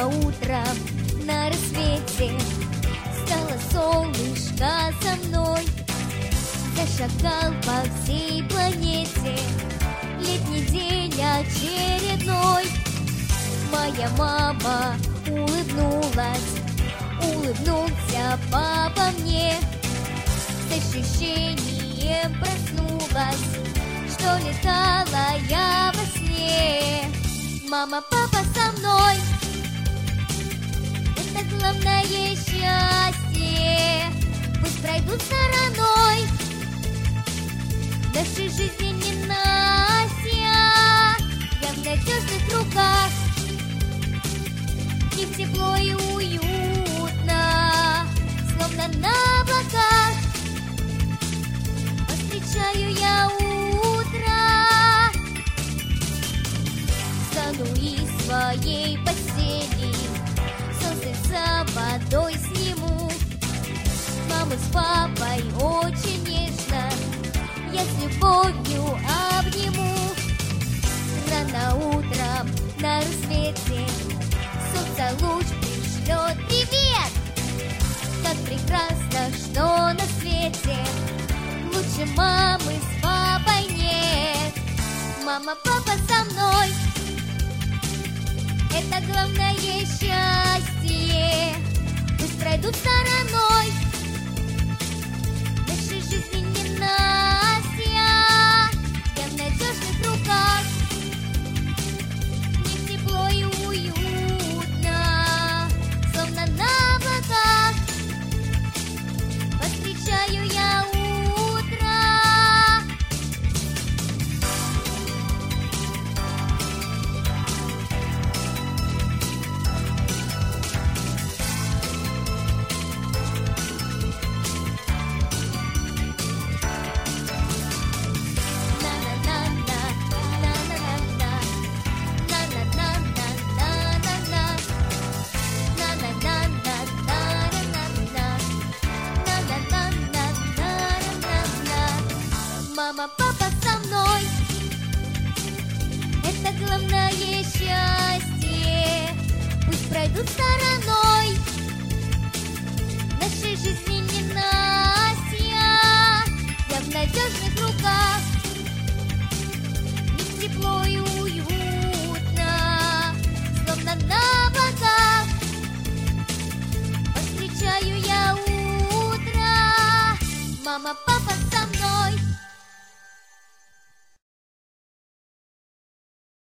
Рано утром на рассвете стало солнышко со мной, зашагал по всей планете летний день очередной. Моя мама улыбнулась, улыбнулся папа мне, с ощущением проснулась, что летала я во сне. Мама, папа со мной, это главное счастье. Пусть пройдут стороной нашей жизни ненастья. Я в надежных руках, в них тепло и уютно, словно на облаках встречаю я утро. Встану из своей постели, солнце водой сниму, маму с папой очень нежно я с любовью обниму. Рано утром на рассвете солнце луч пришлет привет. Как прекрасно, что на свете лучше мамы с папой нет. Мама, папа со мной, это главное счастье. Пусть пройдут стороной нашей жизни ненастья. Я в надежных руках, в них тепло и уютно, словно на облаках встречаю я утро. Мама, папа со мной, это главное счастье. Пусть пройдут стороной нашей жизни